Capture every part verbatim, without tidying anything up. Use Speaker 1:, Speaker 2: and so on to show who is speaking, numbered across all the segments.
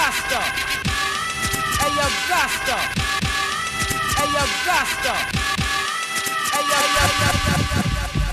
Speaker 1: Gusto. Hey, yo, Gusto. Hey, yo, Gusto. Hey, yo, yo, yo, yo, yo, yo.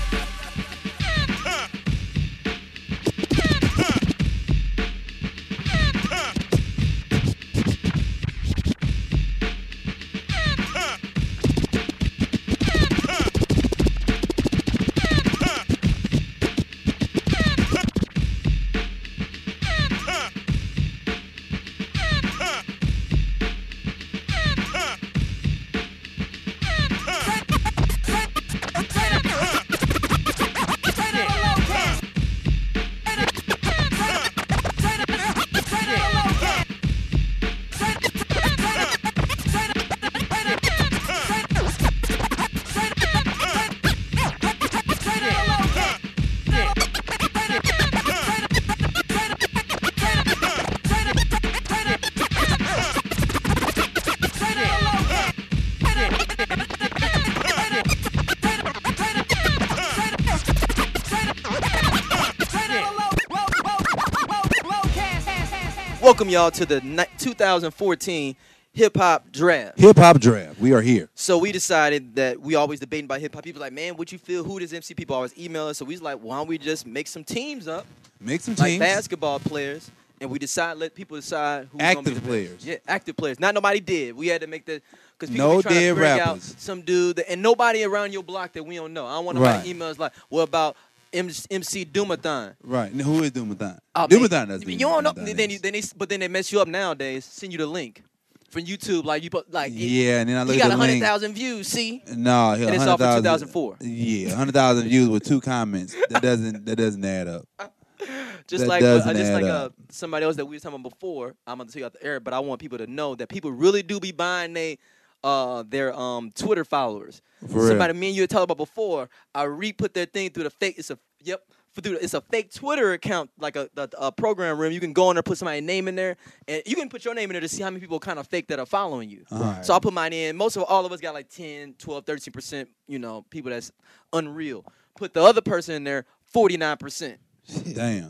Speaker 1: Welcome y'all to the ni- two thousand fourteen hip hop draft.
Speaker 2: Hip hop draft. We are here.
Speaker 1: So we decided that we always debating about hip hop. People like, man, what you feel? Who does M C? People always email us. So we was like, why don't we just make some teams up,
Speaker 2: Make some
Speaker 1: like
Speaker 2: teams.
Speaker 1: basketball players, and we decide let people decide who's
Speaker 2: Active
Speaker 1: gonna be the
Speaker 2: players.
Speaker 1: best. Yeah, active players. Not nobody did. We had to make the because people
Speaker 2: No
Speaker 1: be trying
Speaker 2: dead
Speaker 1: to bring out
Speaker 2: rappers.
Speaker 1: some dude that, and nobody around your block that we don't know. I don't want nobody
Speaker 2: Right.
Speaker 1: emails like, what about M- MC Doomathon?
Speaker 2: Right. Now, who is Doomathon?
Speaker 1: Oh,
Speaker 2: Doomathon
Speaker 1: man,
Speaker 2: doesn't
Speaker 1: You don't know.
Speaker 2: Doomathon
Speaker 1: Then,
Speaker 2: is.
Speaker 1: you, then they, but then they mess you up nowadays. Send you the link from YouTube. Like you put like it-
Speaker 2: Yeah, and then I look
Speaker 1: he
Speaker 2: at
Speaker 1: got
Speaker 2: the
Speaker 1: a hundred
Speaker 2: link.
Speaker 1: thousand views. See,
Speaker 2: No, he-
Speaker 1: And it's off in
Speaker 2: one hundred thousand
Speaker 1: two thousand four.
Speaker 2: Yeah, one hundred thousand views with two comments. That doesn't that doesn't add up.
Speaker 1: just
Speaker 2: That
Speaker 1: like uh,
Speaker 2: doesn't
Speaker 1: just
Speaker 2: add
Speaker 1: like uh,
Speaker 2: up.
Speaker 1: somebody else that we were talking about before. I'm gonna take out the air, but I want people to know that people really do be buying they uh their um Twitter followers.
Speaker 2: For real.
Speaker 1: Somebody me and you had talked about before. I re-put their thing through the fake. It's a yep. For through the, it's a fake Twitter account, like a, a, a program room. You can go in there, put somebody's name in there, and you can put your name in there to see how many people kind of fake that are following you.
Speaker 2: Uh-huh.
Speaker 1: So I put mine in. Most of all of us got like ten, twelve, thirteen percent, you know, people that's unreal. Put the other person in there, forty-nine percent.
Speaker 2: Damn.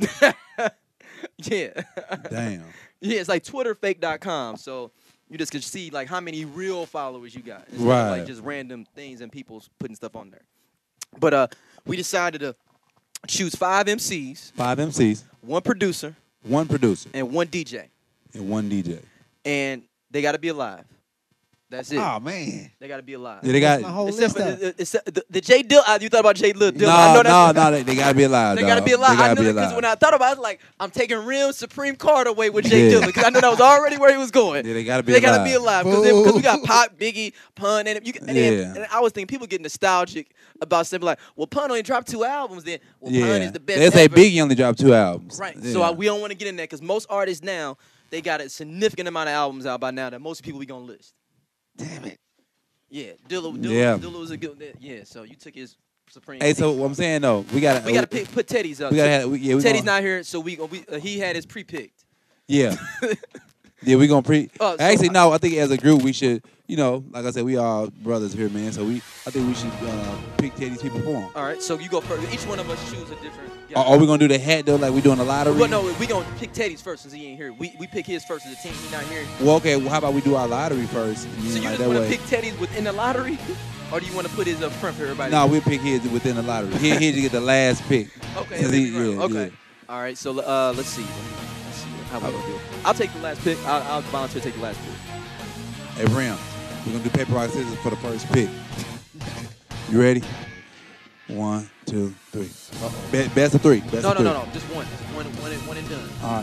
Speaker 1: Yeah.
Speaker 2: Damn.
Speaker 1: Yeah, it's like twitter fake dot com. So you just can see like how many real followers you got. Instead of,
Speaker 2: Right.
Speaker 1: like just random things and people putting stuff on there. But uh, we decided to choose five M Cs,
Speaker 2: Five M Cs,
Speaker 1: one producer,
Speaker 2: one producer,
Speaker 1: and one D J.
Speaker 2: and one D J.
Speaker 1: And they got to be alive. That's it.
Speaker 3: Oh man,
Speaker 1: They got to be alive.
Speaker 2: Yeah, they got
Speaker 3: my whole
Speaker 1: Except
Speaker 3: list
Speaker 1: for
Speaker 3: up.
Speaker 1: the, except the, the J Dill. Uh, you thought about J Lil Dill. I
Speaker 2: no,
Speaker 1: know
Speaker 2: no,
Speaker 1: that's
Speaker 2: no. They, they gotta be alive.
Speaker 1: They
Speaker 2: dog.
Speaker 1: gotta be alive.
Speaker 2: They
Speaker 1: I
Speaker 2: gotta
Speaker 1: knew
Speaker 2: be
Speaker 1: that because
Speaker 2: alive.
Speaker 1: when I thought about it, I was like, I'm taking real Supreme Card away with J
Speaker 2: Yeah.
Speaker 1: Dilla because I knew that was already where he was going.
Speaker 2: Yeah, they gotta be
Speaker 1: They
Speaker 2: alive.
Speaker 1: gotta be alive because we got Pop, Biggie, Pun, and you. And, then,
Speaker 2: Yeah.
Speaker 1: and I was thinking people get nostalgic about something like, well, Pun only dropped two albums. Then, well,
Speaker 2: Yeah,
Speaker 1: Pun is the best.
Speaker 2: they say
Speaker 1: ever.
Speaker 2: Biggie only dropped two albums.
Speaker 1: Right.
Speaker 2: Yeah.
Speaker 1: So I, we don't want to get in there because most artists now they got a significant amount of albums out by now that most people we gonna list.
Speaker 3: Damn it.
Speaker 1: Yeah, Dilla, Dilla,
Speaker 2: Yeah.
Speaker 1: Dilla was a good. Yeah, so you took his Supreme.
Speaker 2: Hey, so what I'm saying though, we gotta
Speaker 1: we gotta pick, put Teddy's up.
Speaker 2: We gotta have, we, yeah, we
Speaker 1: Teddy's
Speaker 2: gonna,
Speaker 1: not here, so we we uh, he had his pre-picked.
Speaker 2: Yeah. Yeah, we gonna pre.
Speaker 1: Oh, so
Speaker 2: Actually,
Speaker 1: I-
Speaker 2: no. I think as a group, we should. You know, like I said, we all brothers here, man. So we, I think we should uh, pick Teddy's people for him.
Speaker 1: All right, so you go first. Each one of us choose a different. guy.
Speaker 2: Are, are we gonna do the hat though, like we doing a lottery?
Speaker 1: Well, no, we gonna pick Teddy's first since he ain't here. We we pick his first as a team. He not here.
Speaker 2: Well, okay. Well, how about we do our lottery first? And
Speaker 1: So
Speaker 2: then,
Speaker 1: you
Speaker 2: like,
Speaker 1: just
Speaker 2: that
Speaker 1: want to
Speaker 2: way.
Speaker 1: pick Teddy's within the lottery, or do you want to put his up front for everybody?
Speaker 2: No, we'll pick his within the lottery. He he to get the last pick.
Speaker 1: Okay.
Speaker 2: Since
Speaker 1: let
Speaker 2: he-
Speaker 1: me run.
Speaker 2: yeah,
Speaker 1: okay.
Speaker 2: yeah.
Speaker 1: All right. So uh, let's see. Let's see how we gonna do it. I'll take the last pick. I'll, I'll volunteer to take the last pick.
Speaker 2: Hey, Ram, we're gonna do paper rock scissors for the first pick. You ready? One, two, three. Be- best of three. Best
Speaker 1: No,
Speaker 2: of
Speaker 1: no,
Speaker 2: three.
Speaker 1: no, no. Just one. Just one, one, and, one and done.
Speaker 2: All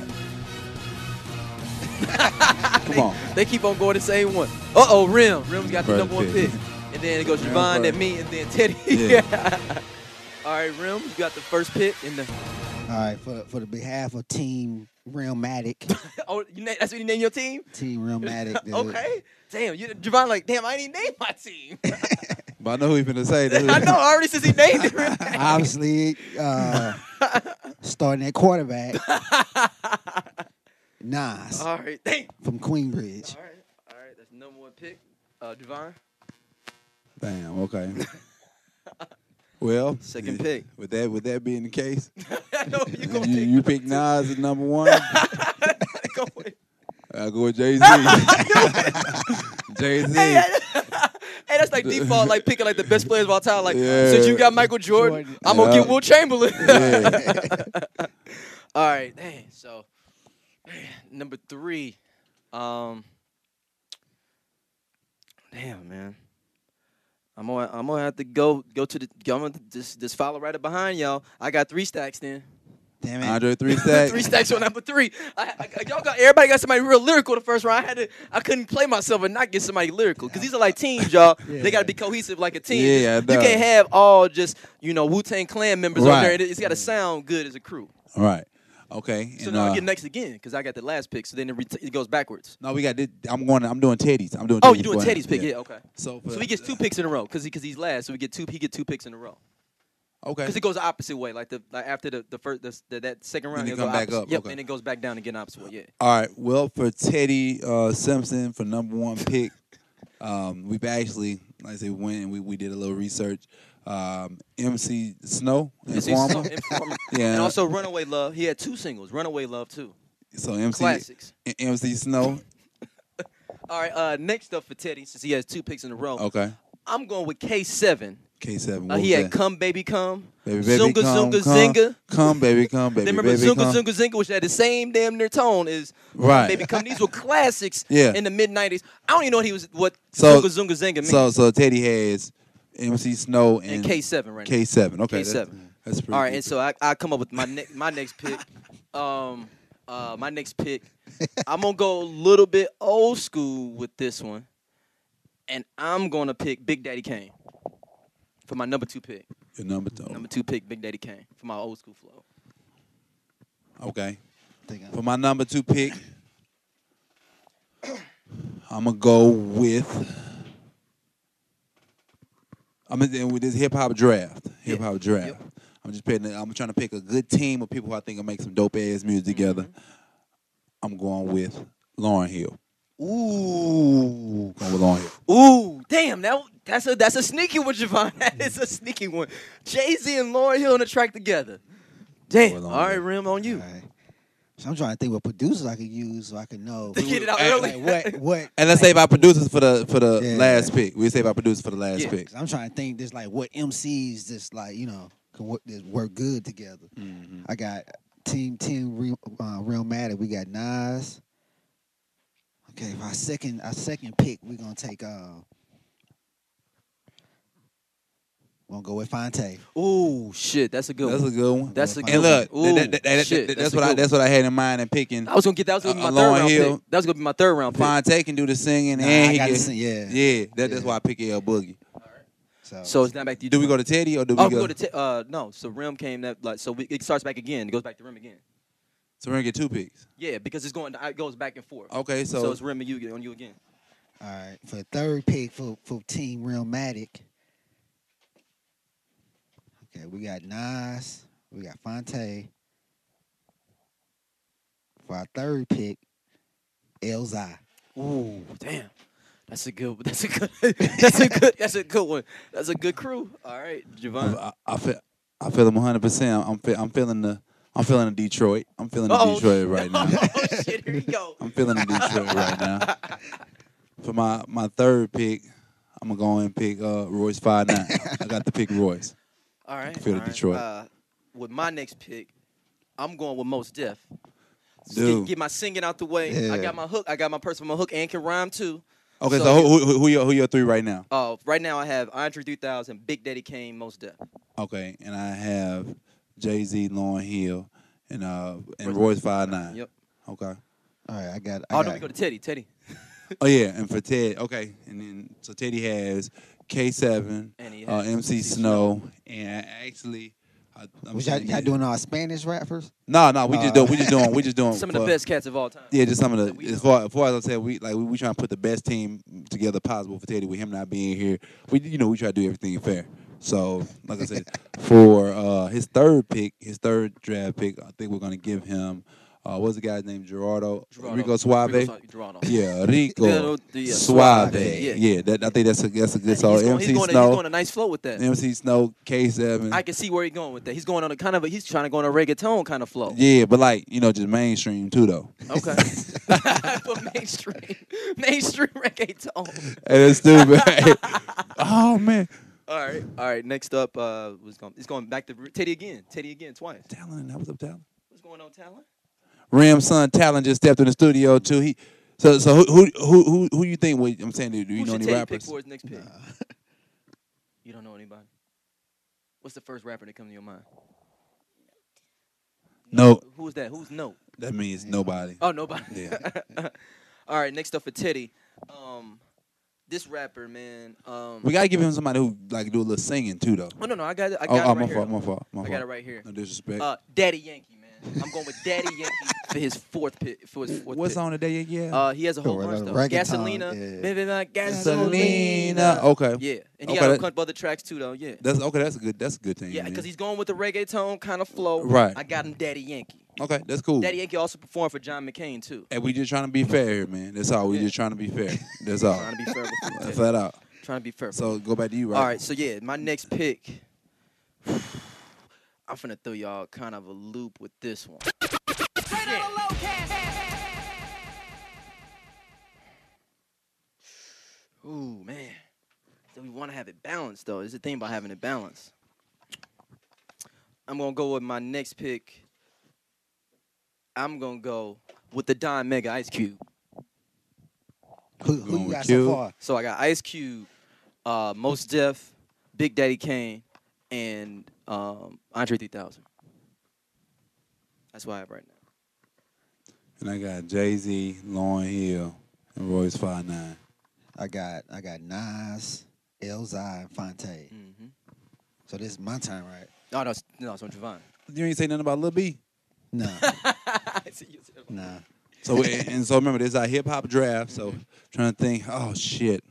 Speaker 2: right. Come on.
Speaker 1: They keep on going the same one. Uh oh, Rim. Rim's got the
Speaker 2: First
Speaker 1: number one
Speaker 2: pick.
Speaker 1: pick. And then it goes
Speaker 2: Rim
Speaker 1: Javon, then
Speaker 2: first.
Speaker 1: me, and then Teddy.
Speaker 2: Yeah.
Speaker 1: All right, Rim, you got the first pick. And the
Speaker 3: All right, for for the behalf of Team Realmatic,
Speaker 1: oh, you na- that's what you name your team?
Speaker 3: Team Realmatic. dude.
Speaker 1: Okay. Damn, you Javon like, damn, I didn't name my team.
Speaker 2: But I know who he's finna say.
Speaker 1: I know, I already since he named it.
Speaker 3: Obviously, uh, starting at quarterback, Nas
Speaker 1: All right, thank
Speaker 3: from Queenbridge.
Speaker 1: All right, all right, that's number one pick. Uh, Javon.
Speaker 2: Damn. Okay. Well,
Speaker 1: Second
Speaker 2: eh,
Speaker 1: pick.
Speaker 2: With that, with that being the case,
Speaker 1: I know you gonna
Speaker 2: you,
Speaker 1: take
Speaker 2: you pick Nas as number one.
Speaker 1: Go with it.
Speaker 2: I go with Jay Z. Jay Z.
Speaker 1: Hey, hey, that's like default, like picking like the best players of all time. Like,
Speaker 2: Yeah.
Speaker 1: since you got Michael Jordan,
Speaker 3: Jordan.
Speaker 1: I'm gonna
Speaker 2: Yeah.
Speaker 1: get Will Chamberlain.
Speaker 2: Yeah.
Speaker 1: All right, dang. So, number three, um, damn man, I'm gonna I'm gonna have to go go to the I'm gonna just just follow right up behind y'all. I got three stacks then.
Speaker 3: Damn it.
Speaker 2: Andre three stacks.
Speaker 1: Three stacks on number three. I, I, y'all got everybody got somebody real lyrical the first round. I had to I couldn't play myself and not get somebody lyrical because these are like teams, y'all.
Speaker 3: Yeah.
Speaker 1: They got to be cohesive like a team.
Speaker 2: Yeah, I
Speaker 1: you
Speaker 2: know.
Speaker 1: can't have all just you know Wu-Tang Clan members on
Speaker 2: Right.
Speaker 1: there. It, it's got to sound good as a crew.
Speaker 2: All right. Okay.
Speaker 1: So
Speaker 2: and,
Speaker 1: now
Speaker 2: uh,
Speaker 1: I get next again because I got the last pick. So then it, ret- it goes backwards.
Speaker 2: no, we got. This, I'm going. I'm doing Teddy's. I'm doing.
Speaker 1: Oh,
Speaker 2: Teddy's
Speaker 1: you're doing
Speaker 2: for
Speaker 1: Teddy's
Speaker 2: him.
Speaker 1: pick, yeah. Okay.
Speaker 2: So, for,
Speaker 1: So he gets two picks in a row because because he's last. So we get two. He get two picks in a row
Speaker 2: Okay.
Speaker 1: because it goes the opposite way. Like the like after the the first the, the, that second round,
Speaker 2: Then it
Speaker 1: it'll
Speaker 2: come
Speaker 1: go
Speaker 2: back
Speaker 1: opposite.
Speaker 2: up,
Speaker 1: Yep,
Speaker 2: okay.
Speaker 1: and it goes back down again opposite way. Yeah.
Speaker 2: All right. Well, for Teddy uh, Simpson for number one pick, um, we've actually, like I said, went and we, we did a little research. Um, M C Snow,
Speaker 1: It's- it's
Speaker 2: Informer.
Speaker 1: so- Informer.
Speaker 2: Yeah.
Speaker 1: And also Runaway Love. He had two singles. Runaway Love too.
Speaker 2: So M C
Speaker 1: Classics.
Speaker 2: M C Snow.
Speaker 1: All right. Uh, next up for Teddy, since he has two picks in a row,
Speaker 2: Okay.
Speaker 1: I'm going with K seven.
Speaker 2: K seven.
Speaker 1: Uh,
Speaker 2: What
Speaker 1: he
Speaker 2: was
Speaker 1: had
Speaker 2: that?
Speaker 1: Come Baby Come.
Speaker 2: Baby, baby,
Speaker 1: Zunga
Speaker 2: come,
Speaker 1: Zunga
Speaker 2: come,
Speaker 1: Zinga.
Speaker 2: Come, baby, come, baby,
Speaker 1: Then remember
Speaker 2: baby,
Speaker 1: Zunga
Speaker 2: come.
Speaker 1: Zunga Zinga, which had the same damn near tone as
Speaker 2: Right.
Speaker 1: Baby Come. These were classics
Speaker 2: Yeah.
Speaker 1: in the mid nineties. I don't even know what he was what
Speaker 2: So-
Speaker 1: Zunga Zunga Zinga means.
Speaker 2: So, so Teddy has M C Snow and,
Speaker 1: and K seven right now.
Speaker 2: K seven. Okay.
Speaker 1: K
Speaker 2: that's-
Speaker 1: seven.
Speaker 2: That's, pretty
Speaker 1: All right,
Speaker 2: good.
Speaker 1: and so I I come up with my ne- my next pick. Um, uh, my next pick. I'm gonna go a little bit old school with this one, and I'm gonna pick Big Daddy Kane for my number two pick.
Speaker 2: Your number two.
Speaker 1: Number two pick, Big Daddy Kane for my old school flow.
Speaker 2: Okay.
Speaker 3: Think I-
Speaker 2: For my number two pick, I'm gonna go with. I'm gonna with this hip hop draft. Hip hop draft.
Speaker 1: Yep.
Speaker 2: I'm just picking. I'm trying to pick a good team of people who I think will make some dope ass music together.
Speaker 1: Mm-hmm.
Speaker 2: I'm going with Lauryn Hill.
Speaker 1: Ooh,
Speaker 2: Going with Lauryn Hill.
Speaker 1: ooh, damn! That that's a that's a sneaky one, Javon. That is a sneaky one. Jay Z and Lauryn Hill on the track together. Damn.
Speaker 2: Well,
Speaker 1: All
Speaker 2: on
Speaker 1: right,
Speaker 2: that.
Speaker 1: Rim, on you.
Speaker 3: All right. So I'm trying to think what producers I could use so I can know.
Speaker 1: To get it out
Speaker 2: Hey,
Speaker 1: early.
Speaker 3: Like what what
Speaker 2: And let's save our producers for the for the
Speaker 3: Yeah.
Speaker 2: last pick. We save our producers for the last
Speaker 1: Yeah.
Speaker 2: pick.
Speaker 3: 'cause I'm trying to think just like what M Cs just like, you know, can work, just work good together.
Speaker 2: Mhm.
Speaker 3: I got Team Team Real uh, Realmatic. We got Nas. Okay, for our second our second pick, we're gonna take uh we're gonna go with Fonte.
Speaker 1: Ooh, shit, that's a good
Speaker 2: That's
Speaker 1: one.
Speaker 2: a good one.
Speaker 1: That's a
Speaker 3: And
Speaker 1: good
Speaker 2: And look,
Speaker 1: one. Ooh,
Speaker 2: that- that- that-
Speaker 1: shit,
Speaker 2: that-
Speaker 1: that's
Speaker 2: that's
Speaker 1: a
Speaker 2: what I
Speaker 1: good
Speaker 2: that's what I had in mind in picking.
Speaker 1: I was gonna get that was gonna be my
Speaker 2: Uh,
Speaker 1: third
Speaker 2: Lauryn
Speaker 1: round
Speaker 2: Hill.
Speaker 1: pick. That was gonna be my third round pick.
Speaker 2: Fonte can do the singing,
Speaker 3: Nah,
Speaker 2: and
Speaker 3: I
Speaker 2: he
Speaker 3: gotta
Speaker 2: get,
Speaker 3: sing, yeah.
Speaker 2: yeah. That, that's
Speaker 3: Yeah.
Speaker 2: why I pick L Boogie.
Speaker 3: So,
Speaker 1: So it's not back to you.
Speaker 2: Do we go to Teddy or do we
Speaker 1: Oh,
Speaker 2: go?
Speaker 1: we go to t- uh no. So Rim came that like so we, it starts back again. It goes back to Rim again.
Speaker 2: so we're gonna get two picks.
Speaker 1: Yeah, because it's going it goes back and forth.
Speaker 2: Okay,
Speaker 1: So,
Speaker 2: so,
Speaker 1: it's Rim and you on you again.
Speaker 3: all right, for the third pick for for Team Realmatic. Okay, we got Nas, we got Fonte. For our third pick, Elzai.
Speaker 1: Ooh, damn. That's a good. That's a good. That's a good. That's a good one. That's a good crew. All right, Javon.
Speaker 2: I, I feel I feel him one hundred percent. I'm fe- I'm feeling the I'm feeling the Detroit. I'm feeling the
Speaker 1: Uh-oh.
Speaker 2: Detroit right now.
Speaker 1: Oh shit! Here we go.
Speaker 2: I'm feeling the Detroit right now. For my, my third pick, I'm gonna go and pick uh, Royce five nine. I got to pick Royce.
Speaker 1: All right.
Speaker 2: Feel
Speaker 1: all
Speaker 2: the
Speaker 1: right.
Speaker 2: Detroit.
Speaker 1: Uh, with my next pick, I'm going with Mos Def. Just
Speaker 2: Dude.
Speaker 1: Get, get my singing out the way. I
Speaker 3: Yeah.
Speaker 1: got my hook. I got my person with my hook and can rhyme too.
Speaker 2: Okay, so,
Speaker 1: So-
Speaker 2: who, who, who, your, who your three right now?
Speaker 1: Uh, right now I have Andre three thousand, Big Daddy Kane, Mos Def.
Speaker 2: Okay, and I have Jay Z, Lauryn Hill, and uh and
Speaker 1: Royce-
Speaker 2: Royce five nine.
Speaker 1: Yep.
Speaker 2: Okay.
Speaker 3: All right, I got. I
Speaker 1: Oh,
Speaker 3: got
Speaker 1: no, we go to Teddy. Teddy.
Speaker 2: Oh yeah, and for Ted, okay, and then so Teddy has K seven,
Speaker 1: And he
Speaker 2: uh,
Speaker 1: has
Speaker 2: M C Snow, and actually, I, I'm
Speaker 3: was y'all,
Speaker 2: saying
Speaker 3: y'all
Speaker 2: that-
Speaker 3: doing all Spanish rappers?
Speaker 2: No, no, we just
Speaker 3: Uh,
Speaker 2: doing, we just doing, we just doing
Speaker 1: Some of the
Speaker 2: for-
Speaker 1: best cats of all time.
Speaker 2: Yeah, just some of
Speaker 1: that we
Speaker 2: the as
Speaker 1: know.
Speaker 2: far, as far as I said, we like we, we trying to put the best team together possible for Teddy with him not being here. We you know we try to do everything fair. So like I said, for uh, his third pick, his third draft pick, I think we're gonna give him Uh, what's the guy's name? Gerardo.
Speaker 1: Gerardo.
Speaker 2: Rico Suave.
Speaker 1: Rico Su- Gerardo.
Speaker 2: Yeah, Rico.
Speaker 1: Yeah,
Speaker 2: Suave.
Speaker 1: Gerardo.
Speaker 2: Yeah,
Speaker 1: The, the, uh,
Speaker 2: Suave.
Speaker 1: Yeah.
Speaker 2: Yeah, that, I think that's a that's a good
Speaker 1: He's
Speaker 2: song.
Speaker 1: going, he's,
Speaker 2: M C
Speaker 1: going to,
Speaker 2: Snow.
Speaker 1: he's going a nice flow with that.
Speaker 2: M C Snow. K seven.
Speaker 1: I can see where he's going with that. He's going on a kind of a, he's trying to go on a reggaeton kind of flow.
Speaker 2: Yeah, but like you know, just mainstream too though.
Speaker 1: Okay. But mainstream, mainstream reggaeton.
Speaker 2: Hey, that's stupid. Oh man.
Speaker 1: All right, all right. Next up, uh, was going. It's going back to Teddy again. Teddy again twice.
Speaker 2: Talon, that was up Talon.
Speaker 1: What's going on, Talon?
Speaker 2: Ram's son Talon just stepped in the studio too. He so so who who who who, who you think? Would, I'm saying, do, do you
Speaker 1: Who
Speaker 2: know
Speaker 1: should
Speaker 2: any
Speaker 1: Teddy
Speaker 2: rappers?
Speaker 1: pick for his next pick? You don't know anybody. What's the first rapper that come to your mind?
Speaker 2: No,
Speaker 1: Who's that? Who's no?
Speaker 2: that means nobody.
Speaker 1: Oh, nobody.
Speaker 2: Yeah.
Speaker 1: All right. Next up for Teddy, um, this rapper, man. Um,
Speaker 2: We gotta give him somebody who like do a little singing too though.
Speaker 1: oh no, no, I got it. I
Speaker 2: Oh,
Speaker 1: got
Speaker 2: oh
Speaker 1: it
Speaker 2: my
Speaker 1: right here.
Speaker 2: fault, my fault, my
Speaker 1: I
Speaker 2: fault.
Speaker 1: got it right here.
Speaker 2: No disrespect.
Speaker 1: Uh, Daddy Yankee, man. I'm going with Daddy Yankee for his fourth pick. For his fourth
Speaker 2: What's
Speaker 1: pick.
Speaker 2: on the day? Yeah.
Speaker 1: Uh, he has a whole
Speaker 3: Oh,
Speaker 1: bunch
Speaker 3: uh,
Speaker 1: though.
Speaker 3: reggaeton,
Speaker 1: Gasolina,
Speaker 3: yeah.
Speaker 1: baby, my
Speaker 2: Selena.
Speaker 1: gasolina.
Speaker 2: Okay.
Speaker 1: Yeah, and
Speaker 2: Okay,
Speaker 1: he got a
Speaker 2: that-
Speaker 1: couple other tracks too, though. Yeah,
Speaker 2: That's okay. That's a good. That's a good thing.
Speaker 1: yeah,
Speaker 2: man.
Speaker 1: because he's going with the reggaeton kind of flow.
Speaker 2: Right.
Speaker 1: I got him, Daddy Yankee.
Speaker 2: Okay, that's cool.
Speaker 1: Daddy Yankee also performed for John McCain too.
Speaker 2: Hey, we just trying to be fair here, man. That's all. We
Speaker 1: Yeah.
Speaker 2: just trying to be fair. That's all.
Speaker 1: Trying to be fair with you. Teddy.
Speaker 2: Flat out.
Speaker 1: Trying to be fair.
Speaker 2: So go back to you, right?
Speaker 1: All right, so yeah, my next pick. I'm finna throw y'all kind of a loop with this one. Ooh, man. So we want to have it balanced, though. It's the thing about having it balanced. I'm going to go with my next pick. I'm going to go with the Don Mega Ice Cube.
Speaker 3: Who,
Speaker 2: Going
Speaker 3: who you
Speaker 2: with
Speaker 3: got
Speaker 2: Cube.
Speaker 3: so far?
Speaker 1: So I got Ice Cube, uh, Mos Def, Big Daddy Kane, and um, Andre three thousand. That's what I have right now.
Speaker 2: And I got Jay Z, Lauryn Hill, and Royce Five Nine.
Speaker 3: I got I got Nas, Elzhi, and Fonte.
Speaker 1: Mm-hmm.
Speaker 3: So this is my time, right?
Speaker 1: No, no, it's- no, it's on Javon.
Speaker 2: You ain't say nothing about Lil B.
Speaker 3: No,
Speaker 1: I see you said-
Speaker 3: nah.
Speaker 2: So and and so remember, this is our hip hop draft. So trying to think. Oh shit.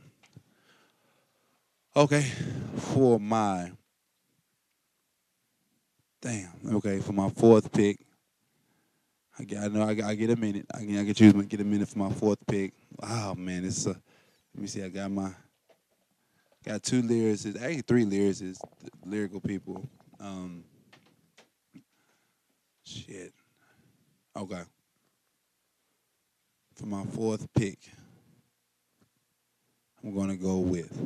Speaker 2: Okay, for my damn. Okay, for my fourth pick, I get. I know I, got- I get a minute. I can. I can choose. Get a minute for my fourth pick. Oh man, it's a. Let me see. I got my. Got two lyricists. Actually, three lyricists. Lyrical people. Um. Shit. Okay. For my fourth pick, I'm gonna go with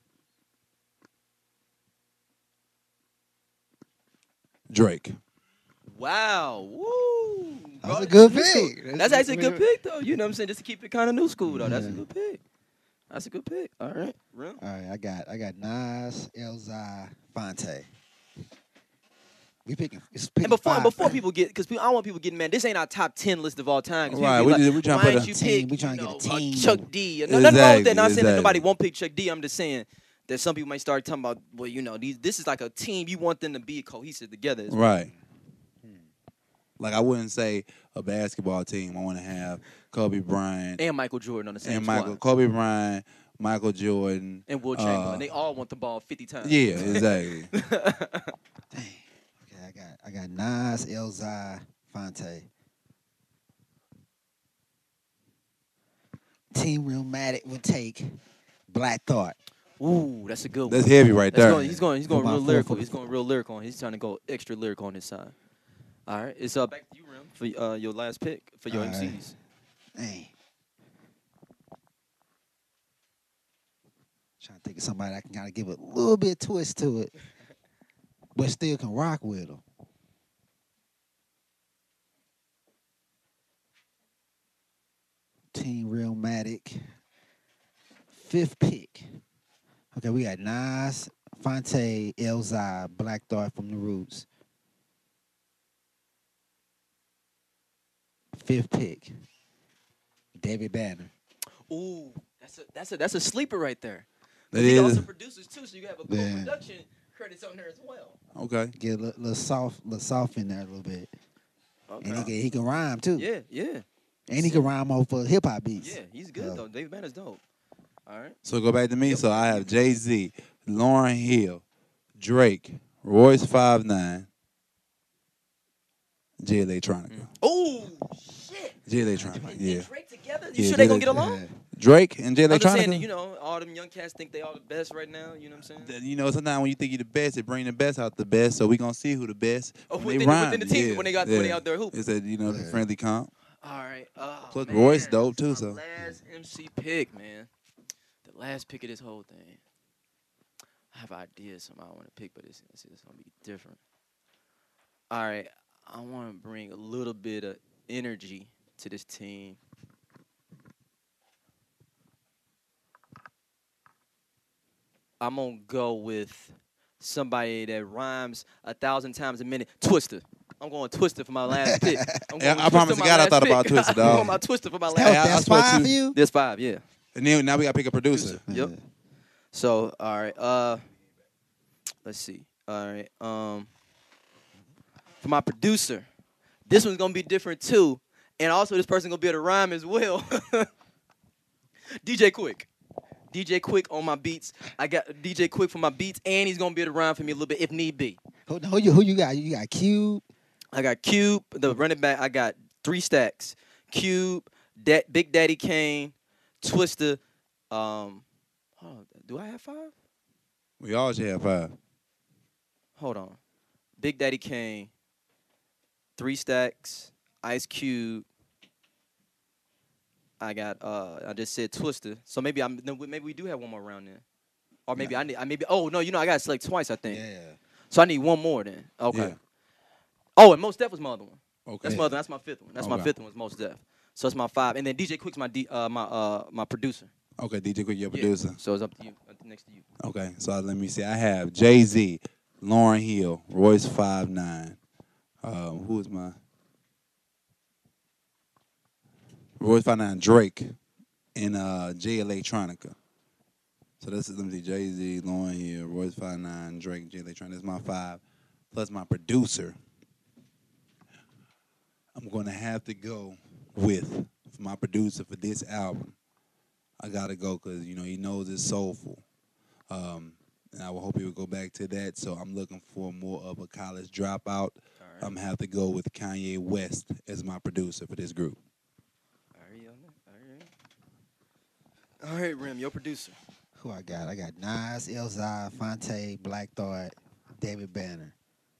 Speaker 2: Drake.
Speaker 1: Wow. Woo.
Speaker 3: That was
Speaker 1: Bro,
Speaker 3: a good
Speaker 1: new school.
Speaker 3: pick.
Speaker 1: That's actually a good pick, though. You know what I'm saying? Just to keep it kind of new school, though. That's a
Speaker 3: Yeah.
Speaker 1: good pick. That's a good pick. All right. Real.
Speaker 3: All right, I got I got Nas, Elzhi, Fonte. We picking. It's picking
Speaker 1: And before
Speaker 3: five.
Speaker 1: before people get, because I don't want people getting mad. This ain't our top ten list of all time. 'Cause people
Speaker 2: Right,
Speaker 1: be
Speaker 2: we
Speaker 1: like,
Speaker 2: just- we trying to
Speaker 1: why
Speaker 2: put
Speaker 1: ain't
Speaker 2: a
Speaker 1: you
Speaker 3: team,
Speaker 1: pick,
Speaker 3: we trying to
Speaker 1: you
Speaker 3: get a
Speaker 1: know, uh,
Speaker 3: team.
Speaker 1: Chuck D. No, nothing wrong with that. Not saying that
Speaker 2: Exactly,
Speaker 1: nobody
Speaker 2: exactly.
Speaker 1: won't pick Chuck D. I'm just saying that some people might start talking about, well, you know, these. This is like a team. You want them to be cohesive together. as well.
Speaker 2: Right. Like I wouldn't say a basketball team. I want to have Kobe Bryant
Speaker 1: And Michael Jordan on the same
Speaker 2: and Michael,
Speaker 1: squad.
Speaker 2: Kobe Bryant, Michael Jordan,
Speaker 1: And Will
Speaker 2: uh,
Speaker 1: Chamberlain. They all want the ball fifty times.
Speaker 2: Yeah, exactly.
Speaker 3: Dang. Okay, I got I got Nas, Elzhi, Fonte. Team Realmatic would take Black Thought.
Speaker 1: Ooh, that's a good one.
Speaker 2: That's heavy right
Speaker 1: That's
Speaker 2: there.
Speaker 1: going, he's going. He's going
Speaker 3: For my
Speaker 1: real
Speaker 3: fourth
Speaker 1: lyrical.
Speaker 3: for the
Speaker 1: He's going real lyrical. He's trying to go extra lyrical on his side. All right, it's uh back to you, Rim, for uh, your last pick for your
Speaker 3: All right.
Speaker 1: M Cs.
Speaker 3: Dang. Trying to think of somebody that can kind of give a little bit twist to it, but still can rock with them. Team Realmatic. Fifth pick. Okay, we got Nas, Fonte, Elzhi, Black Thought from the Roots. Fifth pick. David Banner.
Speaker 1: Ooh, that's a that's a that's a sleeper right there. 'Cause
Speaker 2: That
Speaker 1: he
Speaker 2: is.
Speaker 1: also produces too, so you have a cool
Speaker 3: Yeah.
Speaker 1: production credits on there as well.
Speaker 2: Okay.
Speaker 3: Get a little, little soft, little soft in there a little bit, and he
Speaker 1: Okay.
Speaker 3: can he can rhyme too.
Speaker 1: Yeah, yeah,
Speaker 3: And he can rhyme off of hip hop beats.
Speaker 1: yeah. He's good
Speaker 3: So,
Speaker 1: though. David Banner's dope. All right.
Speaker 2: So go back to me. So I have Jay Z, Lauryn Hill, Drake, Royce Five Nine, Jay Electronica.
Speaker 1: Mm. Oh shit!
Speaker 2: Jay Electronica.
Speaker 1: And,
Speaker 2: Yeah.
Speaker 1: and Drake together? You
Speaker 2: Yeah,
Speaker 1: sure they
Speaker 2: Jay
Speaker 1: gonna get
Speaker 2: Elec-
Speaker 1: along?
Speaker 2: Drake and Jay
Speaker 1: I'm just saying
Speaker 2: Electronica.
Speaker 1: that, you know, all them young cats think they all the best right now. You know what I'm saying?
Speaker 2: That, you know, sometimes when you think you're the best, it bring the best out the best. So we gonna see who the best.
Speaker 1: Oh,
Speaker 2: when
Speaker 1: within,
Speaker 2: they
Speaker 1: the-
Speaker 2: rhyme.
Speaker 1: within the team
Speaker 2: yeah.
Speaker 1: when they got
Speaker 2: yeah.
Speaker 1: when they out there hooping.
Speaker 2: It's that, you know, the
Speaker 3: Yeah.
Speaker 2: friendly comp.
Speaker 1: All right. Oh,
Speaker 2: Plus
Speaker 1: man.
Speaker 2: Royce dope, too,
Speaker 1: My
Speaker 2: so.
Speaker 1: last M C pick, man. The last pick of this whole thing. I have ideas something I want to pick, but it's, it's, it's gonna be different. All right. I want to bring a little bit of energy to this team. I'm gonna go with somebody that rhymes a thousand times a minute. Twister. I'm going Twister for my last pick. I'm
Speaker 2: Yeah,
Speaker 1: going
Speaker 2: I
Speaker 1: Twister
Speaker 2: promise
Speaker 1: my
Speaker 2: to God I
Speaker 1: last
Speaker 2: thought
Speaker 1: pick.
Speaker 2: about Twister,
Speaker 1: I'm
Speaker 2: dog.
Speaker 1: going my Twister for my
Speaker 3: That,
Speaker 1: last
Speaker 2: Hey, I- I
Speaker 3: that's
Speaker 2: swear
Speaker 3: five
Speaker 2: to-
Speaker 3: for you?
Speaker 1: There's five, yeah.
Speaker 2: And then now we gotta pick a producer.
Speaker 1: Yep.
Speaker 3: Yeah.
Speaker 1: So, all right. Uh, let's see. All right. Um, for my producer, this one's gonna be different too, and also this person gonna be able to rhyme as well. D J Quick. D J Quick on my beats. I got D J Quick for my beats, and he's gonna be able to rhyme for me a little bit if need be.
Speaker 3: Who, who you who you got? You got Cube.
Speaker 1: I got Cube, the running back. I got three stacks. Cube, da- Big Daddy Kane, Twister. Um, hold on. Do I have five?
Speaker 2: We all should have five.
Speaker 1: Hold on. Big Daddy Kane, three stacks, Ice Cube. I got. Uh, I just said Twister. So maybe I'm. no, Maybe we do have one more round then. Or maybe I need. I maybe. Oh no, you know I got to select twice. I think.
Speaker 3: Yeah.
Speaker 1: So I need one more then. Okay.
Speaker 2: Yeah.
Speaker 1: Oh, and Most Def was my other one.
Speaker 2: Okay.
Speaker 1: That's my other. That's my fifth one. That's my
Speaker 2: Okay.
Speaker 1: fifth one. Was Most Def. So it's my five, and then D J Quick's my D, uh, my uh my producer.
Speaker 2: Okay, D J Quick, your
Speaker 1: Yeah.
Speaker 2: producer.
Speaker 1: So it's up to you. uh, Next to you.
Speaker 2: Okay, so let me see. I have Jay Z, Lauren Hill, Royce five nine. Um, who is my Royce five nine? Drake, and uh, Jay Electronica. So that's let me see. Jay Z, Lauren Hill, Royce five nine, Drake, Jay Electronica. That's my five. Plus my producer. I'm gonna have to go with for my producer for this album. I gotta go because you know he knows it's soulful. Um, and I will hope he would go back to that. So I'm looking for more of a college dropout.
Speaker 1: All right.
Speaker 2: I'm gonna have to go with Kanye West as my producer for this group.
Speaker 1: All right. All right. All right, Rim, your producer.
Speaker 3: Who I got? I got Nas, Elzhi, Fonte, Black Thought, David Banner.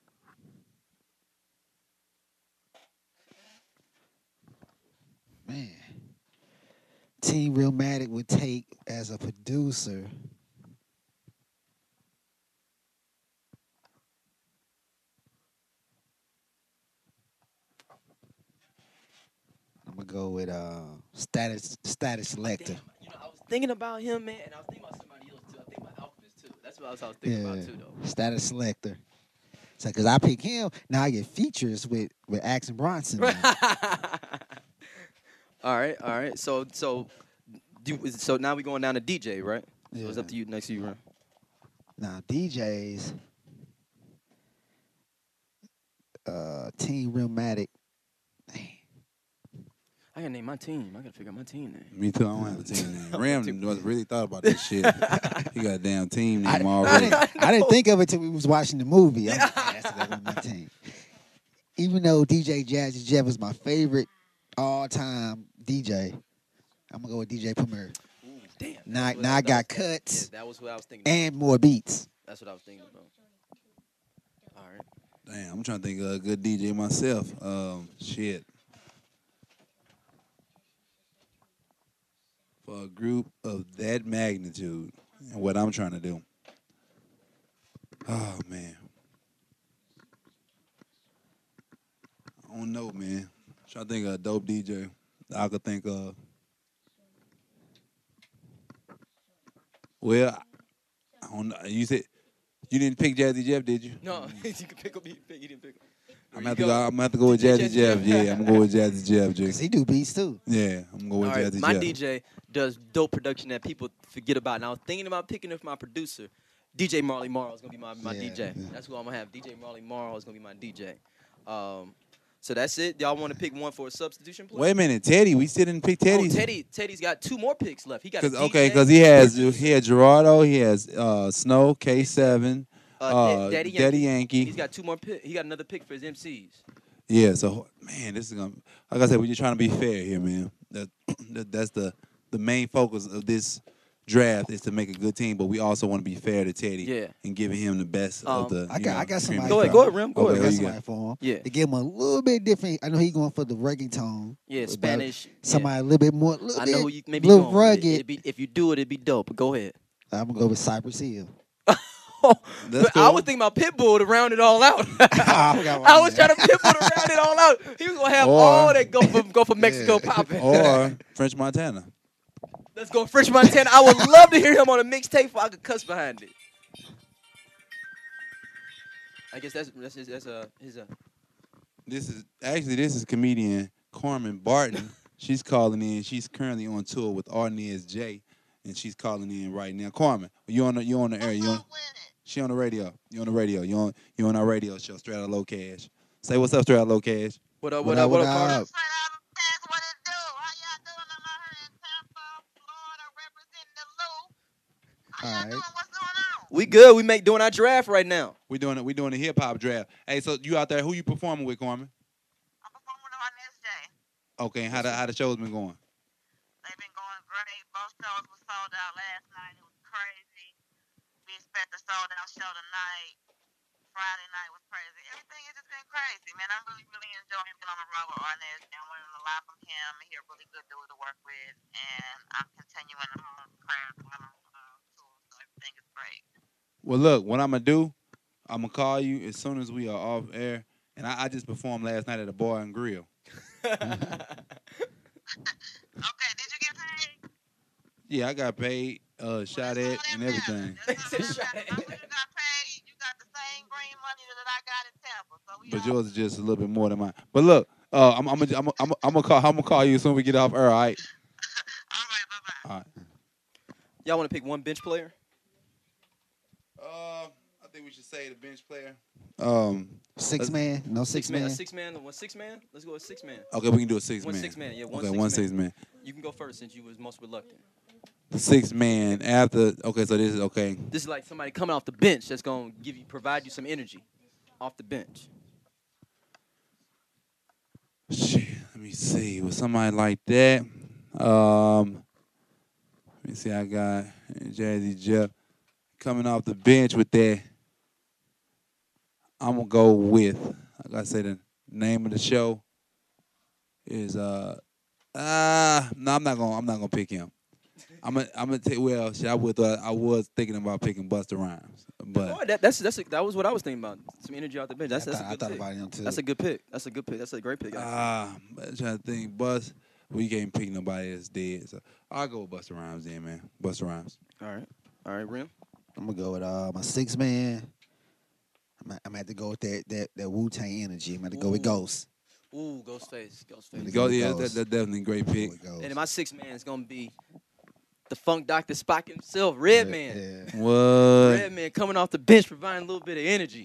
Speaker 3: Man. Team Realmatic would take as a producer. I'm gonna go with uh status status selector.
Speaker 1: Damn, you know, I was thinking about him, man, and I was thinking about somebody else too. I think about Alchemist too. That's what I was, I was thinking about too, though.
Speaker 3: Status selector. So, cause I pick him, now I get features with with Action Bronson. now.
Speaker 1: all right, all right. So, so, do, so now we going down to D J, right? So it's
Speaker 3: Yeah.
Speaker 1: up to you. Next to you, Rim.
Speaker 3: Now D Js, uh, Team Realmatic.
Speaker 1: I gotta name my team. I gotta figure out my team name.
Speaker 2: Me too. I don't have a team name.
Speaker 1: Team-
Speaker 2: Ram was really thought about this shit. He got a damn team
Speaker 3: I,
Speaker 2: name
Speaker 3: I
Speaker 2: already.
Speaker 3: didn't, I didn't think of it till we was watching the movie. I'm like, "Man, that's gonna be my team." Even though D J Jazzy Jeff is my favorite all-time D J, I'm gonna go with D J Premier.
Speaker 1: Ooh, damn.
Speaker 3: Now,
Speaker 1: That's what
Speaker 3: now I
Speaker 1: that
Speaker 3: got
Speaker 1: was-
Speaker 3: cuts
Speaker 1: Yeah, that was what I was thinking. About.
Speaker 3: and more beats.
Speaker 1: That's what I was thinking about. All right.
Speaker 2: Damn, I'm trying to think of a good D J myself. Um, shit. For a group of that magnitude and what I'm trying to do. Oh, man. I don't know, man. Trying to think of a dope D J I could think of. Well, I don't know. You said you didn't pick Jazzy Jeff, did you?
Speaker 1: No, you can pick up. You didn't pick up.
Speaker 2: I'm gonna have to go. I'm gonna have to go with
Speaker 1: Jazzy
Speaker 2: Jazzy Jeff.
Speaker 1: Jeff.
Speaker 2: Yeah, I'm gonna go with Jazzy Jeff,
Speaker 3: Cause
Speaker 2: G.
Speaker 3: he do beats too.
Speaker 2: Yeah, I'm gonna go with
Speaker 1: All right,
Speaker 2: Jazzy
Speaker 1: my
Speaker 2: Jeff.
Speaker 1: D J does dope production that people forget about. And I was thinking about picking it for my producer. D J Marley Marl is gonna be my, my
Speaker 3: Yeah,
Speaker 1: D J.
Speaker 3: yeah.
Speaker 1: That's who I'm gonna have. D J Marley Marl is gonna be my D J. Um, so that's it. Y'all want to pick one for a substitution play?
Speaker 2: Wait a minute, Teddy. We still didn't pick
Speaker 1: Oh,
Speaker 2: Teddy's.
Speaker 1: Teddy. Teddy's got two more picks left. He got a
Speaker 2: Cause,
Speaker 1: D J,
Speaker 2: okay, because he has he had Gerardo, he has uh, Snow, K seven,
Speaker 1: uh,
Speaker 2: uh,
Speaker 1: Daddy,
Speaker 2: Daddy
Speaker 1: Yankee.
Speaker 2: Yankee.
Speaker 1: He's got two more pick. He got another pick for his M Cs.
Speaker 2: Yeah, so man, this is gonna like I said, we're just trying to be fair here, man. That, that that's the the main focus of this draft is to make a good team, but we also want to be fair to Teddy
Speaker 1: Yeah.
Speaker 2: and giving him the best
Speaker 1: Um,
Speaker 2: of the.
Speaker 3: I
Speaker 2: you
Speaker 3: got
Speaker 2: know,
Speaker 3: I got
Speaker 2: cream
Speaker 3: somebody.
Speaker 2: of
Speaker 1: Go
Speaker 2: the
Speaker 1: ahead,
Speaker 2: crop.
Speaker 1: go ahead, Rim. Go
Speaker 2: Okay,
Speaker 3: I
Speaker 1: ahead.
Speaker 2: who
Speaker 3: got
Speaker 2: you
Speaker 3: somebody
Speaker 2: got?
Speaker 3: for him.
Speaker 1: Yeah.
Speaker 3: To give him a little bit different. I know he going for the reggaeton.
Speaker 1: Yeah,
Speaker 3: but
Speaker 1: Spanish.
Speaker 3: Somebody a little bit more, little
Speaker 1: Yeah. I
Speaker 3: bit,
Speaker 1: know who you maybe
Speaker 3: little
Speaker 1: going with.
Speaker 3: rugged.
Speaker 1: It'd be, if you do it, it'd be dope. But go ahead.
Speaker 3: I'm gonna go with Cypress Hill.
Speaker 2: That's
Speaker 1: I
Speaker 2: cool.
Speaker 1: was thinking about Pitbull to round it all out.
Speaker 3: I forgot what
Speaker 1: I
Speaker 3: I
Speaker 1: was
Speaker 3: meant.
Speaker 1: trying to Pitbull to round it all out. He was gonna have
Speaker 2: Or-
Speaker 1: all that go for go for Mexico
Speaker 3: Yeah.
Speaker 1: popping.
Speaker 2: Or French Montana.
Speaker 1: Let's go French Montana. I would love to hear him on a mixtape so I could cuss behind it. I guess that's that's his that's a his a
Speaker 2: This is actually this is comedian Carmen Barton. She's calling in. She's currently on tour with Arnez J, and she's calling in right now. Carmen, you on the you on the air? You on? She on the radio. You on the radio. You on you on our radio show, Straight Out Low Cash. Say what's up, Straight Out Low Cash.
Speaker 1: what up
Speaker 3: What
Speaker 1: what
Speaker 3: up,
Speaker 1: up what
Speaker 3: what
Speaker 1: up Carter?
Speaker 3: up? All right.
Speaker 1: We good. We make doing our draft right now.
Speaker 2: We doing it. We doing a hip hop draft. Hey, so you out there? Who you performing with, Carmen?
Speaker 4: I'm performing on S J.
Speaker 2: Okay, and how the how the show's been going?
Speaker 4: They've been going great. Both shows were sold out last night. It was crazy. We expect a sold out show tonight. Friday night was crazy. Everything has just been crazy, man. I'm really, really enjoying being on the road with Arnez. I'm learning a lot from him. He a really good dude to work with, and I'm continuing to hone the craft while I'm uh, tour. So everything is great.
Speaker 2: Well, look, what I'm gonna do, I'm gonna call you as soon as we are off air. And I, I just performed last night at a bar and grill.
Speaker 4: Okay, did you get paid?
Speaker 2: Yeah, I got paid, uh,
Speaker 4: Well,
Speaker 2: shot
Speaker 4: that's all
Speaker 2: at,
Speaker 4: that
Speaker 2: and
Speaker 4: matters.
Speaker 2: everything.
Speaker 4: That's all that matters. As long as you got paid, you got the same green money that I got in Tampa. So we
Speaker 2: But
Speaker 4: all
Speaker 2: yours is just a little bit more than mine. But look, uh, I'm I'm gonna I'm I'm I'm gonna call I'm gonna call you as soon as we get off air. All right.
Speaker 4: all right, bye-bye.
Speaker 2: All right.
Speaker 1: Y'all want to pick one bench player?
Speaker 2: Uh, I think we should say the bench player. Um.
Speaker 3: Six man, no six,
Speaker 1: Six man.
Speaker 3: man.
Speaker 1: A six man. One six man. Let's go with six man.
Speaker 2: Okay, we can do a six
Speaker 1: One
Speaker 2: man.
Speaker 1: six man. Yeah, one
Speaker 2: okay,
Speaker 1: six
Speaker 2: one
Speaker 1: man.
Speaker 2: six man.
Speaker 1: You can go first since you was most reluctant.
Speaker 2: The six man after. Okay, so this is okay.
Speaker 1: This is like somebody coming off the bench that's gonna give you provide you some energy off the bench.
Speaker 2: Shit. Let me see. With somebody like that, um, let me see. I got Jazzy Jeff coming off the bench with that. I'm gonna go with. Like I said, the name of the show is uh ah no, I'm not gonna I'm not gonna pick him. I'm gonna I'm gonna take well. Shit, I would uh, I was thinking about picking Busta Rhymes, but
Speaker 1: Oh, that, that's that's a, that was what I was thinking about. Some energy off the bench. That's
Speaker 3: I
Speaker 1: that's
Speaker 3: thought,
Speaker 1: a
Speaker 3: I
Speaker 1: good
Speaker 3: thought
Speaker 1: pick.
Speaker 3: about him too.
Speaker 1: That's a good pick. That's a good pick. That's a great pick.
Speaker 2: ah, I'm trying to think. Bust, we can't pick nobody that's dead, so I'll go with Busta Rhymes then, man. Busta Rhymes.
Speaker 1: All right, all right, Rim.
Speaker 3: I'm gonna go with uh, my six man. I'm, I'm gonna have to go with that that, that Wu Tang energy. I'm gonna have to go with
Speaker 1: Ooh.
Speaker 3: Ghost.
Speaker 1: Ooh, Ghostface, Ghostface.
Speaker 3: Go
Speaker 2: Go,
Speaker 3: with
Speaker 2: yeah, that,
Speaker 3: Ghost.
Speaker 2: that's definitely a great
Speaker 3: Go
Speaker 2: pick.
Speaker 3: with Ghost.
Speaker 1: And then my six man is gonna be the Funk Doctor Spock himself, Redman.
Speaker 3: Yeah.
Speaker 2: What?
Speaker 1: Redman coming off the bench, providing a little bit of energy.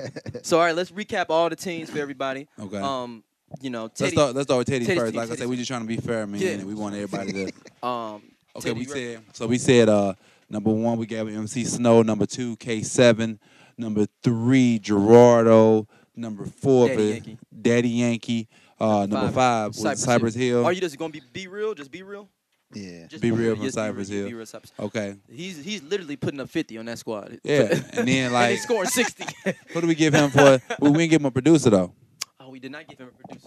Speaker 1: So all right, let's recap all the teams for everybody.
Speaker 2: Okay.
Speaker 1: Um, you know,
Speaker 2: let's
Speaker 1: Teddy.
Speaker 2: start. Let's start with Teddy
Speaker 1: Teddy's
Speaker 2: first.
Speaker 1: team,
Speaker 2: Like I
Speaker 1: Teddy's
Speaker 2: said, we
Speaker 1: team.
Speaker 2: just trying to be fair, man,
Speaker 1: Yeah.
Speaker 2: and we want everybody to.
Speaker 1: Um,
Speaker 2: Okay,
Speaker 1: Teddy
Speaker 2: we
Speaker 1: rep-
Speaker 2: said so. We said uh, number one, we got M C Snow. Number two, K seven. Number three, Gerardo. Number four,
Speaker 1: Daddy
Speaker 2: for
Speaker 1: Yankee.
Speaker 2: Daddy Yankee. Uh, number
Speaker 1: Five,
Speaker 2: five was
Speaker 1: Cypress
Speaker 2: Cypress, Hill.
Speaker 1: Are you just gonna be be real? Just be real.
Speaker 3: Yeah.
Speaker 1: Just
Speaker 2: Be real from
Speaker 1: Just
Speaker 2: Cypress
Speaker 1: be real.
Speaker 2: Hill.
Speaker 1: Be real, Cypress.
Speaker 2: Okay,
Speaker 1: He's he's literally putting up fifty on that squad.
Speaker 2: yeah, and then
Speaker 1: and
Speaker 2: like,
Speaker 1: he's scoring sixty.
Speaker 2: what do we give him for? We, we didn't give him a producer though.
Speaker 1: Oh, we did not give him a producer.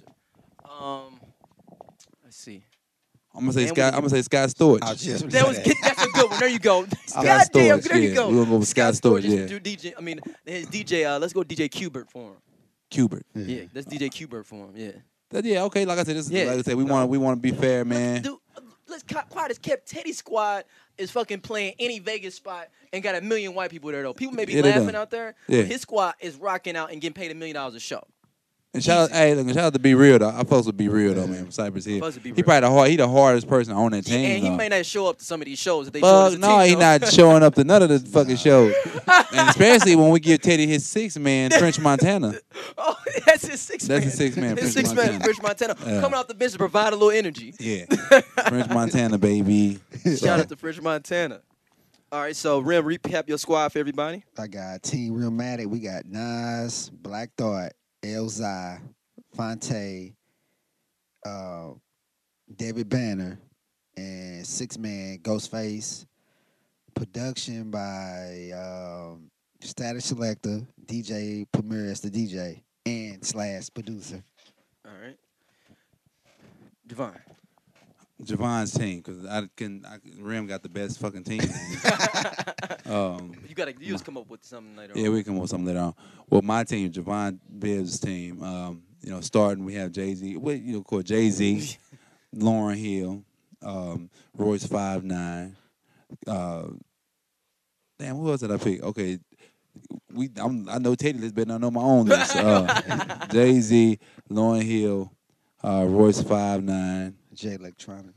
Speaker 1: Um, let's see.
Speaker 2: I'm gonna say
Speaker 1: And we
Speaker 2: Scott.
Speaker 1: didn't
Speaker 2: I'm gonna say Scott Storch.
Speaker 3: I was just gonna
Speaker 1: That
Speaker 3: say
Speaker 1: was
Speaker 3: that.
Speaker 1: that's a good one. There you go.
Speaker 2: Scott
Speaker 1: God damn,
Speaker 2: Storch,
Speaker 1: there you
Speaker 2: yeah.
Speaker 1: go.
Speaker 2: We gonna go with Scott Storch,
Speaker 1: is
Speaker 2: yeah.
Speaker 1: do D J. I mean, his D J. Uh, let's go D J Kubert for him.
Speaker 2: Kubert.
Speaker 1: Yeah, that's D J Kubert for him. Yeah.
Speaker 2: That- yeah, okay. Like I said, this is
Speaker 1: Yeah.
Speaker 2: like I said, we
Speaker 1: No.
Speaker 2: want we want to be fair, man.
Speaker 1: Let's do. Let's quiet quiet as kept. Teddy squad is fucking playing any Vegas spot and got a million white people there though. People may be
Speaker 2: Yeah, they
Speaker 1: laughing
Speaker 2: do.
Speaker 1: out there.
Speaker 2: Yeah.
Speaker 1: But his squad is rocking out and getting paid a million dollars a show.
Speaker 2: And shout out,
Speaker 1: Easy.
Speaker 2: hey, look, shout out to Be Real though. I supposed to be real though,
Speaker 3: Yeah.
Speaker 2: man. From Cypress Hill,
Speaker 1: Supposed to Be
Speaker 2: he
Speaker 1: Real.
Speaker 2: probably the hard. He the hardest person on that team.
Speaker 1: And he
Speaker 2: though.
Speaker 1: may not show up to some of these shows that they
Speaker 2: Fuck
Speaker 1: show
Speaker 2: no, he
Speaker 1: though.
Speaker 2: not showing up to none of the fucking shows. And especially when we give Teddy his six man, French Montana.
Speaker 1: Oh, that's his six
Speaker 2: That's
Speaker 1: man.
Speaker 2: his six man,
Speaker 1: His
Speaker 2: French
Speaker 1: six man,
Speaker 2: Montana.
Speaker 1: French Montana,
Speaker 2: Yeah.
Speaker 1: coming off the bench to provide a little energy.
Speaker 2: Yeah, French Montana, baby.
Speaker 1: Shout out to French Montana. All right, so Rim, recap your squad for everybody.
Speaker 3: I got Team Realmatic. We got Nas, Black Thought, Elzai, Fonte, uh, David Banner, and six man Ghostface. Production by um, Status Selector, D J Premier as the D J, and slash producer.
Speaker 1: All right. Javon.
Speaker 2: Javon's team, because I can, I, Rim got the best fucking team. um,
Speaker 1: You gotta you just come up with something later
Speaker 2: yeah,
Speaker 1: on.
Speaker 2: we come up with something later on. Well, my team, Javon Bibbs' team, um, you know, starting, we have Jay-Z, well, you know, of course, Jay-Z, Lauren Hill, um, Royce five nine. Uh, damn, who else did I pick? Okay, we I'm, I know Teddy list, but I know my own list. Uh, Jay-Z, Lauren Hill, uh, Royce five nine.
Speaker 3: J Electronica.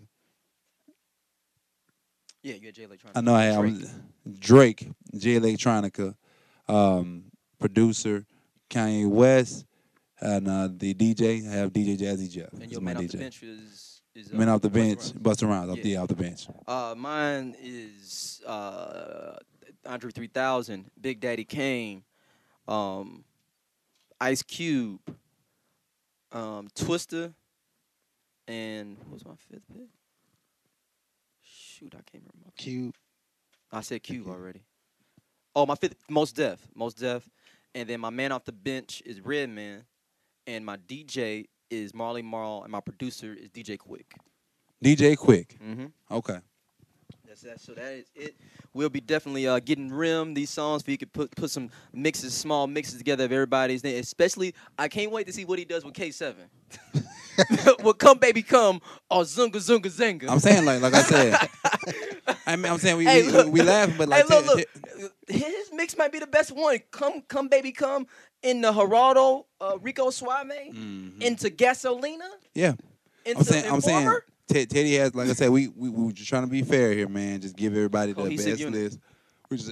Speaker 1: Yeah, you got Jay Electronica.
Speaker 2: I know I have
Speaker 1: Drake.
Speaker 2: Drake, J Electronica, um, producer, Kanye West, and uh, the D J. I have D J Jazzy Jeff.
Speaker 1: And
Speaker 2: He's
Speaker 1: your
Speaker 2: my
Speaker 1: man off
Speaker 2: D J.
Speaker 1: the bench is is uh,
Speaker 2: Man off the
Speaker 1: Busta
Speaker 2: bench,
Speaker 1: Rhymes.
Speaker 2: Busta Rhymes, off
Speaker 1: Yeah.
Speaker 2: the off the bench.
Speaker 1: Uh, mine is uh, Andre three thousand, Big Daddy Kane, um, Ice Cube, um, Twista, and what was my fifth pick? Shoot, I can't remember.
Speaker 3: Cube.
Speaker 1: I said Cube already. Oh, my fifth, Most Def, Most Def, and then my man off the bench is Redman, and my D J is Marley Marl, and my producer is D J Quick.
Speaker 2: D J Quick.
Speaker 1: Mm-hmm.
Speaker 2: Okay.
Speaker 1: That's that. So that is it. We'll be definitely uh, getting Rim these songs for you could put put some mixes, small mixes together of everybody's name. Especially, I can't wait to see what he does with K seven. Well, Come Baby Come or Zunga Zunga Zanga.
Speaker 2: I'm saying like like I said. I mean, I'm saying we
Speaker 1: Hey,
Speaker 2: we,
Speaker 1: look.
Speaker 2: we laughing, but like
Speaker 1: Hey, look,
Speaker 2: t-
Speaker 1: look. His mix might be the best one. Come, come, baby, come in the Geraldo, uh, Rico Suave,
Speaker 2: Mhm.
Speaker 1: into Gasolina,
Speaker 2: yeah.
Speaker 1: into
Speaker 2: I'm saying I'm saying
Speaker 1: Informer.
Speaker 2: Ted, Teddy has, like I said, we, we we were just trying to be fair here, man. Just give everybody the
Speaker 1: Cohesive
Speaker 2: best
Speaker 1: unit.
Speaker 2: list. We just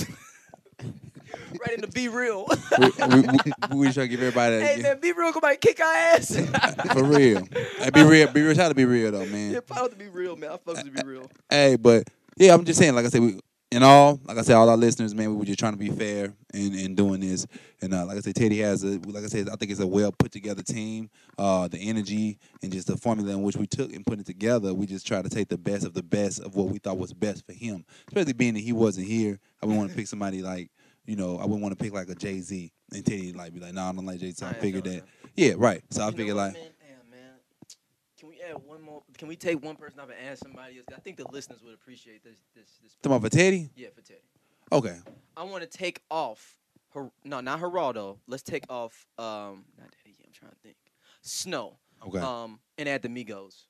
Speaker 1: Right into Be Real.
Speaker 2: we, we, we, we trying to give everybody
Speaker 1: Hey,
Speaker 2: yeah,
Speaker 1: man, Be Real, come kick our ass.
Speaker 2: for real. Hey, be real, be real. Try to be real though, man.
Speaker 1: Yeah, proud to be real, man. I fuck with Be Real.
Speaker 2: Hey, but yeah, I'm just saying, like I said, we in all, like I said, all our listeners, man, we were just trying to be fair in, in doing this. And uh, like I said, Teddy has a, like I said, I think it's a well put together team. Uh, the energy and just the formula in which we took and put it together, we just tried to take the best of the best of what we thought was best for him. Especially being that he wasn't here, I wouldn't want to pick somebody like, you know, I wouldn't want to pick like a Jay Z and Teddy like be like, no, nah, I don't like Jay Z. So I
Speaker 1: I ain't
Speaker 2: figured
Speaker 1: feeling
Speaker 2: that, yeah, right. So I
Speaker 1: You know
Speaker 2: figured
Speaker 1: what,
Speaker 2: like,
Speaker 1: man? Damn, man. Can we add one more? Can we take one person off and add somebody else? I think the listeners would appreciate this. This. this
Speaker 2: come on for Teddy.
Speaker 1: Yeah, for Teddy.
Speaker 2: Okay,
Speaker 1: I want to take off her. No, not Geraldo. Let's take off. Um, not Daddy. I'm trying to think. Snow.
Speaker 2: okay.
Speaker 1: Um, and add the Migos.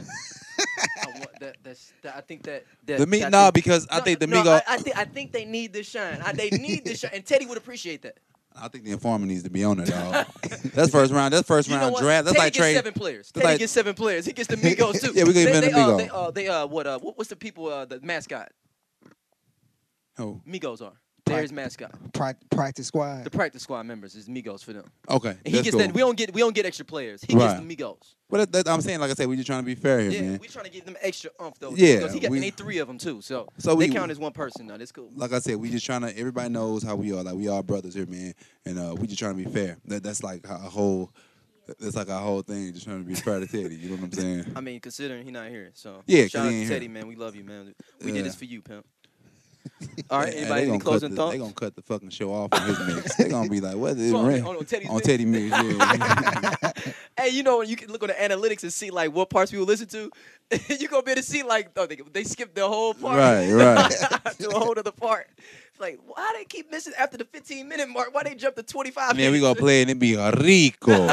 Speaker 1: I, want that, that's, that, I think that. that
Speaker 2: the me,
Speaker 1: that-
Speaker 2: nah, because I
Speaker 1: no,
Speaker 2: think the
Speaker 1: no,
Speaker 2: Migos.
Speaker 1: I, I, think, I think they need this shine. I, they need this shine, and Teddy would appreciate that.
Speaker 2: I think the informant needs to be on it, dog. That's first round. That's first
Speaker 1: You know
Speaker 2: round
Speaker 1: what?
Speaker 2: draft. That's
Speaker 1: Teddy
Speaker 2: like
Speaker 1: gets
Speaker 2: trade.
Speaker 1: seven players.
Speaker 2: that's
Speaker 1: Teddy
Speaker 2: like-
Speaker 1: gets seven players. He gets the Migos too.
Speaker 2: Yeah, we gonna
Speaker 1: they,
Speaker 2: give
Speaker 1: they,
Speaker 2: him the
Speaker 1: uh,
Speaker 2: Migos.
Speaker 1: they, uh, they, uh, what, uh, what, what's the people, uh, the mascot?
Speaker 2: Oh,
Speaker 1: Migos are. They're his mascot.
Speaker 3: Pra- practice squad.
Speaker 1: The practice squad members is Migos for them.
Speaker 2: okay.
Speaker 1: And he
Speaker 2: that's
Speaker 1: gets
Speaker 2: cool.
Speaker 1: that. We don't get. We don't get extra players. He
Speaker 2: Right.
Speaker 1: gets the Migos.
Speaker 2: But that, that, I'm saying, like I said, we just trying to be fair here,
Speaker 1: Yeah,
Speaker 2: man.
Speaker 1: we trying to give them extra umph though.
Speaker 2: Yeah,
Speaker 1: because he got
Speaker 2: we-
Speaker 1: and they three of them too. So,
Speaker 2: So
Speaker 1: they
Speaker 2: we-
Speaker 1: count as one person now. That's cool.
Speaker 2: Like I said, we just trying to. Everybody knows how we are. Like we are brothers here, man. And uh, we just trying to be fair. That that's like a whole. That's like our whole thing. Just trying to be fair to Teddy. You know what I'm saying?
Speaker 1: I mean, considering he not here, so
Speaker 2: Yeah, 'cause
Speaker 1: shout out
Speaker 2: he
Speaker 1: to
Speaker 2: ain't
Speaker 1: Teddy,
Speaker 2: here.
Speaker 1: man. We love you, man. We
Speaker 2: Yeah.
Speaker 1: did this for you, pimp. All right,
Speaker 2: Hey,
Speaker 1: anybody
Speaker 2: they
Speaker 1: any
Speaker 2: gonna cut
Speaker 1: closing
Speaker 2: the,
Speaker 1: thoughts?
Speaker 2: They gonna cut the fucking show off on his mix. They gonna be like, what is
Speaker 1: On-
Speaker 2: Ren-
Speaker 1: on- on Teddy's
Speaker 2: on
Speaker 1: mix?
Speaker 2: Teddy mix? Yeah.
Speaker 1: Hey, you know, you can look on the analytics and see like what parts people listen to. You gonna be able to see like, oh, they, they skipped the whole part.
Speaker 2: Right, right.
Speaker 1: to a whole other part. It's like, why they keep missing after the fifteen minute mark? Why they jump to twenty-five
Speaker 2: And then we
Speaker 1: minutes?
Speaker 2: gonna play and it be rico,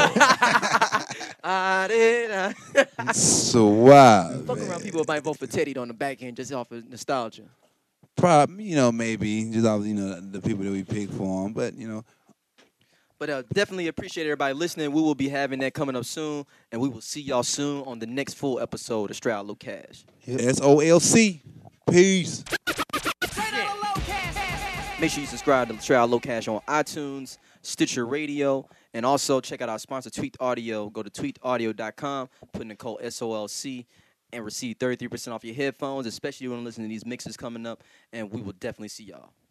Speaker 1: Ah, did I?
Speaker 2: suave.
Speaker 1: Fuck around, people might vote for Teddy on the back end just off of nostalgia.
Speaker 2: Probably, you know, maybe just off, you know, the people that we pick for him. But you know,
Speaker 1: But uh, definitely appreciate everybody listening. We will be having that coming up soon, and we will see y'all soon on the next full episode of Straight Out Low Cash.
Speaker 2: S O L C, peace.
Speaker 1: Make sure you subscribe to Straight Out Low Cash on iTunes, Stitcher Radio, and also check out our sponsor, Tweaked Audio. Go to tweaked audio dot com, put in the code S O L C, and receive thirty-three percent off your headphones, especially when listening to these mixes coming up, and we will definitely see y'all.